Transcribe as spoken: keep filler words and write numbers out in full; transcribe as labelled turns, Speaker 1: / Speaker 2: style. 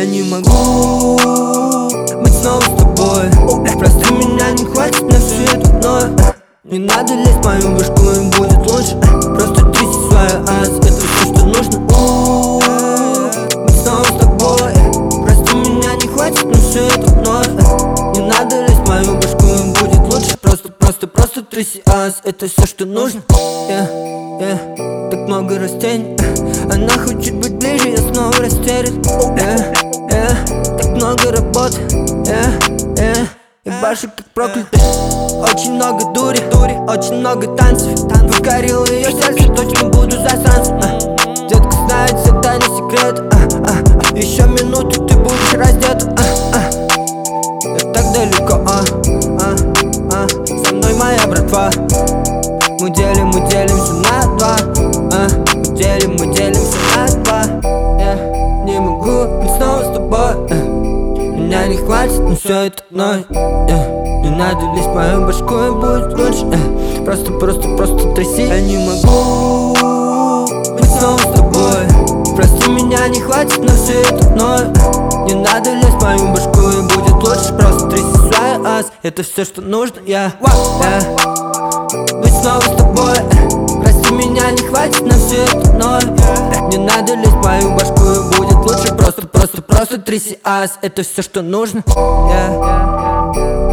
Speaker 1: не могу быть снова с тобой. Прости, меня не хватит на все это вновь. Не надо лезть в мою башку, им будет лучше. Просто тряси свою ас, это все, что нужно. У-у-у, быть снова с тобой. Прости, меня не хватит на все это вновь. Не надо лезть в мою башку, им будет лучше. Просто, просто, просто тряси ас, это все, что нужно. Yeah, yeah. Так много растений. Она хочет быть ближе, я снова растерян. Yeah, yeah. Так много работы. Yeah, yeah. И башу как проклятый. Очень много дури, дури, очень много танцев. Покорил ее сердце, точно буду засранцем. а. Детка знает все тайны секреты. а, а, а. Еще минуту, ты будешь раздета. а, а. Я так далеко, а, а, а. Со мной моя братва. Мы делим, мы делимся на два. а. Мы делим, мы делимся на два. Я не могу быть снова с тобой. а. Меня не хватит на все это вновь. yeah. Не надо лезть в мою башку, и будет лучше. yeah. Просто, просто, просто тряси. Я не могу быть снова с тобой. Прости, меня не хватит на все это вновь. Не надо лезть в мою башку, и будет лучше. Просто тряси свой ас, это все, что нужно. Я yeah. yeah. Быть снова с тобой. Прости, меня не хватит на все это вновь. Не надо лезть в мою башку, и будет лучше. Просто, просто, просто тряси ас, это все, что нужно. yeah.